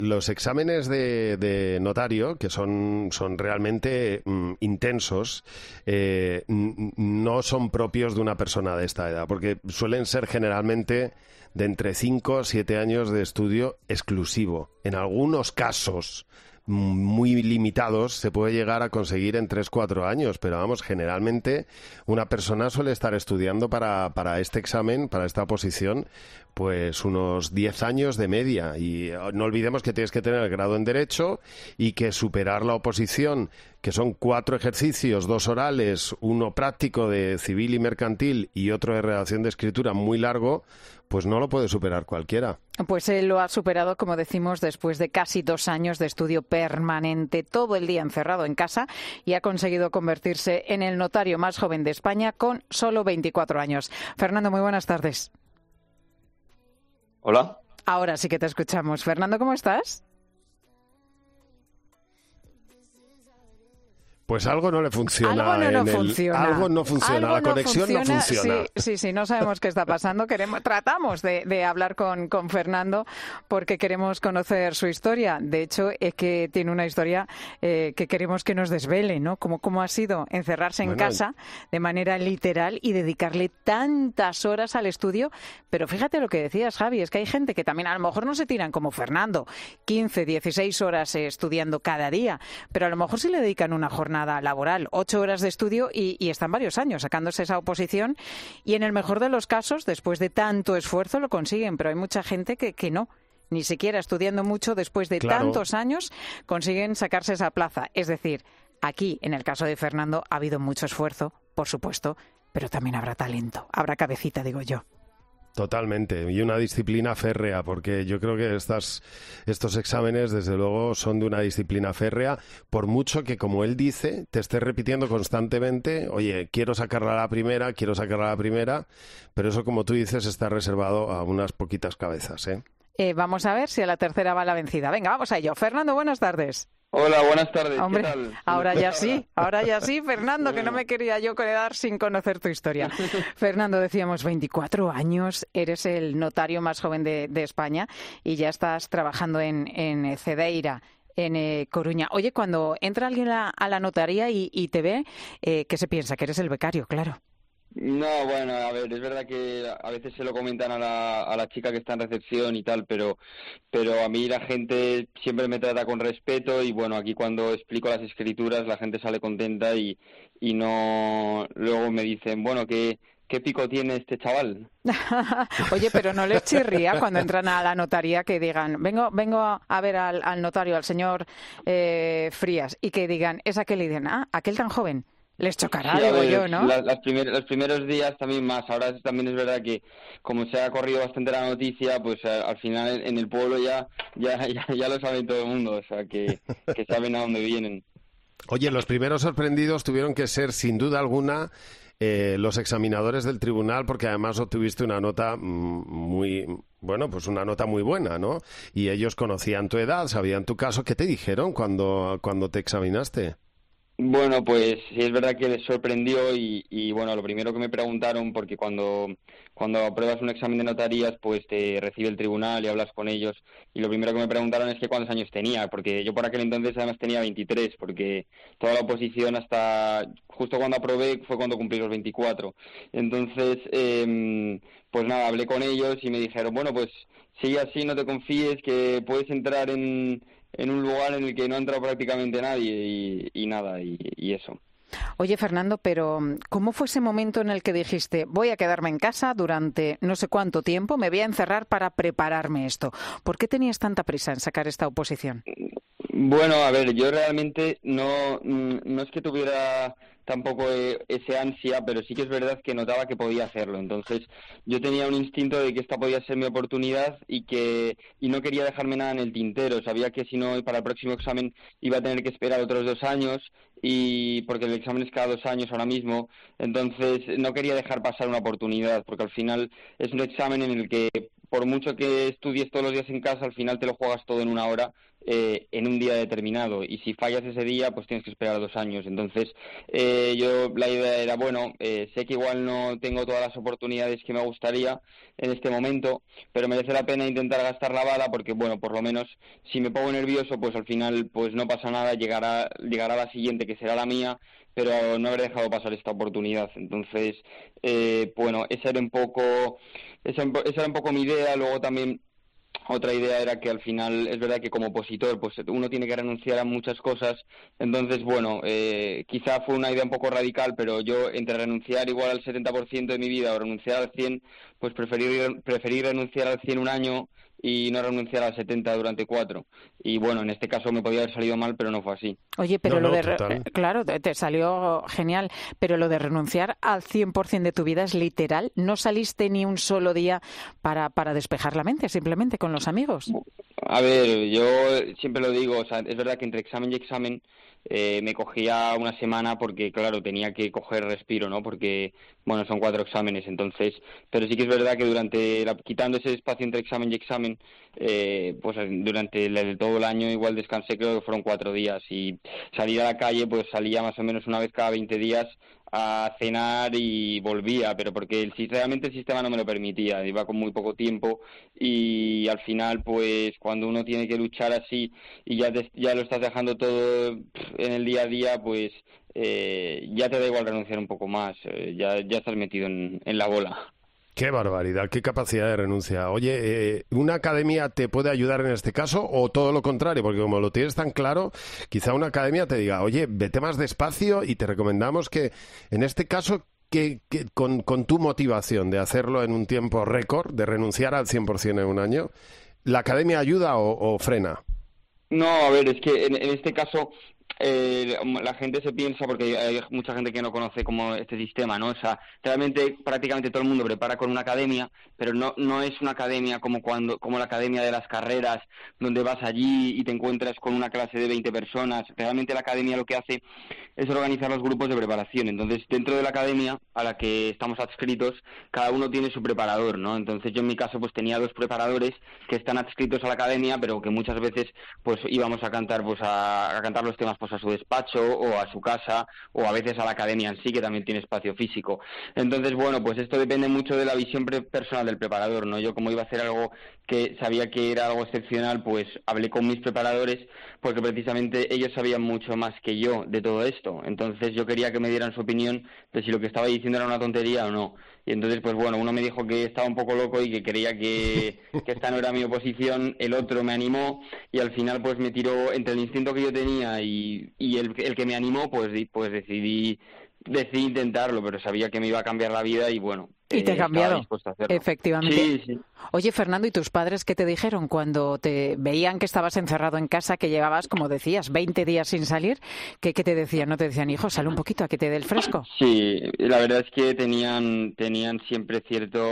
los exámenes de notario, que son realmente intensos, no son propios de una persona de esta edad, porque suelen ser generalmente de entre 5 a 7 años de estudio exclusivo. En algunos casos muy limitados se puede llegar a conseguir en 3-4 años, pero vamos, generalmente una persona suele estar estudiando para este examen, para esta oposición, pues unos 10 años de media. Y no olvidemos que tienes que tener el grado en Derecho y que superar la oposición, que son 4 ejercicios, 2 orales, uno práctico de civil y mercantil y otro de redacción de escritura muy largo, pues no lo puede superar cualquiera. Pues él lo ha superado, como decimos, después de casi 2 años de estudio permanente, todo el día encerrado en casa, y ha conseguido convertirse en el notario más joven de España con solo 24 años. Fernando, muy buenas tardes. Hola. Ahora sí que te escuchamos. Fernando, ¿cómo estás? Pues algo no le funciona. Algo no funciona. La conexión no funciona. Sí, no sabemos qué está pasando. Tratamos de hablar con Fernando porque queremos conocer su historia. De hecho, es que tiene una historia que queremos que nos desvele, ¿no? Cómo ha sido encerrarse en casa de manera literal y dedicarle tantas horas al estudio. Pero fíjate lo que decías, Javi, es que hay gente que también a lo mejor no se tiran como Fernando, 15, 16 horas estudiando cada día, pero a lo mejor sí le dedican una jornada laboral, 8 horas de estudio y están varios años sacándose esa oposición, y en el mejor de los casos, después de tanto esfuerzo, lo consiguen, pero hay mucha gente que no, ni siquiera estudiando mucho, después de tantos años, consiguen sacarse esa plaza. Es decir, aquí, en el caso de Fernando, ha habido mucho esfuerzo, por supuesto, pero también habrá talento, habrá cabecita, digo yo. Totalmente, y una disciplina férrea, porque yo creo que estos exámenes, desde luego, son de una disciplina férrea, por mucho que, como él dice, te estés repitiendo constantemente, oye, quiero sacarla a la primera, pero eso, como tú dices, está reservado a unas poquitas cabezas, ¿eh? Vamos a ver si a la tercera va la vencida. Venga, vamos a ello. Fernando, buenas tardes. Hola, buenas tardes. Hombre, ¿qué tal? ahora ya sí, Fernando, que no me quería yo quedar sin conocer tu historia. Fernando, decíamos, 24 años, eres el notario más joven de España y ya estás trabajando en Cedeira, en Coruña. Oye, cuando entra alguien a la notaría y te ve, ¿qué se piensa? Que eres el becario, claro. No, bueno, a ver, es verdad que a veces se lo comentan a la chica que está en recepción y tal, pero a mí la gente siempre me trata con respeto y bueno, aquí cuando explico las escrituras la gente sale contenta y no, luego me dicen, bueno, ¿qué pico tiene este chaval? Oye, pero no les chirría cuando entran a la notaría que digan, vengo a ver al notario, al señor Frías, y que digan, ¿es aquel? Y digan, aquel tan joven. Les chocará, sí, digo yo, ¿no? Los primeros días también más. Ahora también es verdad que como se ha corrido bastante la noticia, pues al final en el pueblo ya lo sabe todo el mundo, o sea que saben a dónde vienen. Oye, los primeros sorprendidos tuvieron que ser, sin duda alguna, los examinadores del tribunal, porque además obtuviste una nota pues una nota muy buena, ¿no? Y ellos conocían tu edad, sabían tu caso. ¿Qué te dijeron cuando te examinaste? Bueno, pues sí es verdad que les sorprendió y bueno, lo primero que me preguntaron, porque cuando apruebas un examen de notarías, pues te recibe el tribunal y hablas con ellos, y lo primero que me preguntaron es que cuántos años tenía, porque yo por aquel entonces además tenía 23, porque toda la oposición hasta justo cuando aprobé fue cuando cumplí los 24. Entonces, pues nada, hablé con ellos y me dijeron, bueno, pues sigue así, no te confíes, que puedes entrar en un lugar en el que no ha entrado prácticamente nadie y eso. Oye, Fernando, pero ¿cómo fue ese momento en el que dijiste, voy a quedarme en casa durante no sé cuánto tiempo, me voy a encerrar para prepararme esto? ¿Por qué tenías tanta prisa en sacar esta oposición? Bueno, a ver, yo realmente no es que tuviera tampoco ese ansia, pero sí que es verdad que notaba que podía hacerlo. Entonces, yo tenía un instinto de que esta podía ser mi oportunidad y no quería dejarme nada en el tintero. Sabía que si no, para el próximo examen iba a tener que esperar otros 2 años, y porque el examen es cada 2 años ahora mismo. Entonces, no quería dejar pasar una oportunidad, porque al final es un examen en el que por mucho que estudies todos los días en casa, al final te lo juegas todo en una hora, en un día determinado, y si fallas ese día pues tienes que esperar 2 años. Entonces yo la idea era, bueno, sé que igual no tengo todas las oportunidades que me gustaría en este momento, pero merece la pena intentar gastar la bala, porque bueno, por lo menos si me pongo nervioso pues al final pues no pasa nada, llegará la siguiente, que será la mía, pero no habré dejado pasar esta oportunidad. Entonces bueno, esa era un poco mi idea. Luego también otra idea era que al final es verdad que como opositor pues uno tiene que renunciar a muchas cosas. Entonces bueno, quizá fue una idea un poco radical, pero yo entre renunciar igual al 70% de mi vida o renunciar al 100, pues preferí renunciar al 100 un año y no renunciar al 70 durante 4. Y bueno, en este caso me podía haber salido mal, pero no fue así. Oye, pero total. claro, te salió genial, pero lo de renunciar al 100% de tu vida es literal. ¿No saliste ni un solo día para despejar la mente, simplemente con los amigos? A ver, yo siempre lo digo, o sea, es verdad que entre examen y examen me cogía una semana, porque claro, tenía que coger respiro, ¿no? Porque bueno, son 4 exámenes, entonces, pero sí que es verdad que quitando ese espacio entre examen y examen, pues durante todo el año igual descansé, creo que fueron 4 días, y salir a la calle pues salía más o menos una vez cada 20 días a cenar y volvía, pero porque realmente el sistema no me lo permitía, iba con muy poco tiempo, y al final pues cuando uno tiene que luchar así y ya lo estás dejando todo en el día a día, pues ya te da igual renunciar un poco más, ya estás metido en la bola. Qué barbaridad, qué capacidad de renuncia. Oye, ¿una academia te puede ayudar en este caso o todo lo contrario? Porque como lo tienes tan claro, quizá una academia te diga, oye, vete más despacio, y te recomendamos que en este caso que con tu motivación de hacerlo en un tiempo récord, de renunciar al 100% en un año, ¿la academia ayuda o frena? No, a ver, es que en este caso la gente se piensa, porque hay mucha gente que no conoce como este sistema, ¿no? O sea, realmente prácticamente todo el mundo prepara con una academia, pero no es una academia como la academia de las carreras, donde vas allí y te encuentras con una clase de 20 personas. Realmente la academia lo que hace es organizar los grupos de preparación. Entonces, dentro de la academia a la que estamos adscritos, cada uno tiene su preparador, ¿no? Entonces, yo en mi caso pues tenía 2 preparadores que están adscritos a la academia, pero que muchas veces pues íbamos a cantar a cantar los temas pues a su despacho o a su casa, o a veces a la academia en sí, que también tiene espacio físico. Entonces, bueno, pues esto depende mucho de la visión personal del preparador, ¿no? Yo, como iba a hacer algo que sabía que era algo excepcional, pues hablé con mis preparadores, porque precisamente ellos sabían mucho más que yo de todo esto. Entonces yo quería que me dieran su opinión de si lo que estaba diciendo era una tontería o no. Y entonces, pues bueno, uno me dijo que estaba un poco loco y que creía que esta no era mi oposición, el otro me animó, y al final pues me tiró entre el instinto que yo tenía y el que me animó, pues decidí intentarlo, pero sabía que me iba a cambiar la vida y bueno, Y te ha cambiado, dispuesto a hacerlo. efectivamente. Sí. Oye, Fernando, ¿y tus padres qué te dijeron cuando te veían que estabas encerrado en casa, que llevabas, como decías, 20 días sin salir? ¿Qué te decían? ¿No te decían, hijo, sale un poquito a que te dé el fresco? Sí, la verdad es que tenían siempre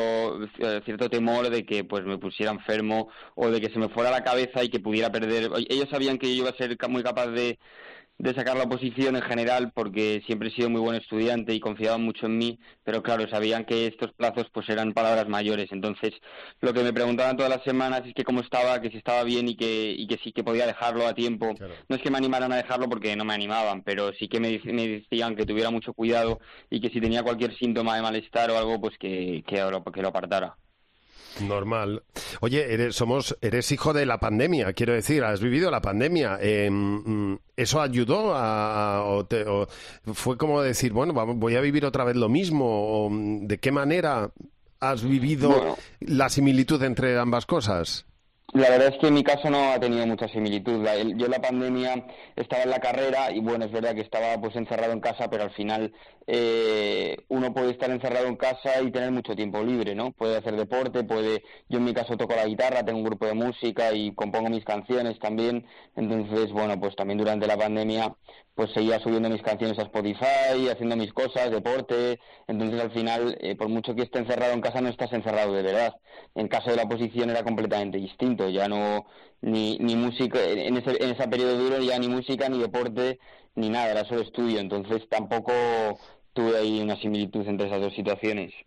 cierto temor de que pues me pusiera enfermo, o de que se me fuera la cabeza y que pudiera perder. Ellos sabían que yo iba a ser muy capaz de sacar la oposición en general, porque siempre he sido muy buen estudiante y confiaban mucho en mí, pero claro, sabían que estos plazos pues eran palabras mayores. Entonces lo que me preguntaban todas las semanas es que cómo estaba, que si estaba bien y que sí que podía dejarlo a tiempo. Claro. No es que me animaran a dejarlo, porque no me animaban, pero sí que me decían que tuviera mucho cuidado y que si tenía cualquier síntoma de malestar o algo, pues que lo apartara. Normal. Oye, eres hijo de la pandemia, quiero decir, has vivido la pandemia. ¿Eso ayudó o fue como decir, bueno, voy a vivir otra vez lo mismo? ¿O de qué manera has vivido la similitud entre ambas cosas? La verdad es que en mi caso no ha tenido mucha similitud. Yo en la pandemia estaba en la carrera y bueno, es verdad que estaba pues encerrado en casa, pero al final uno puede estar encerrado en casa y tener mucho tiempo libre, ¿no? Puede hacer deporte, yo en mi caso toco la guitarra, tengo un grupo de música y compongo mis canciones también. Entonces, bueno, pues también durante la pandemia pues seguía subiendo mis canciones a Spotify, haciendo mis cosas, deporte. Entonces al final, por mucho que esté encerrado en casa, no estás encerrado de verdad. En caso de la oposición era completamente distinto, ya no ni música, en ese periodo duro ya ni música, ni deporte, ni nada, era solo estudio. Entonces tampoco tuve ahí una similitud entre esas dos situaciones.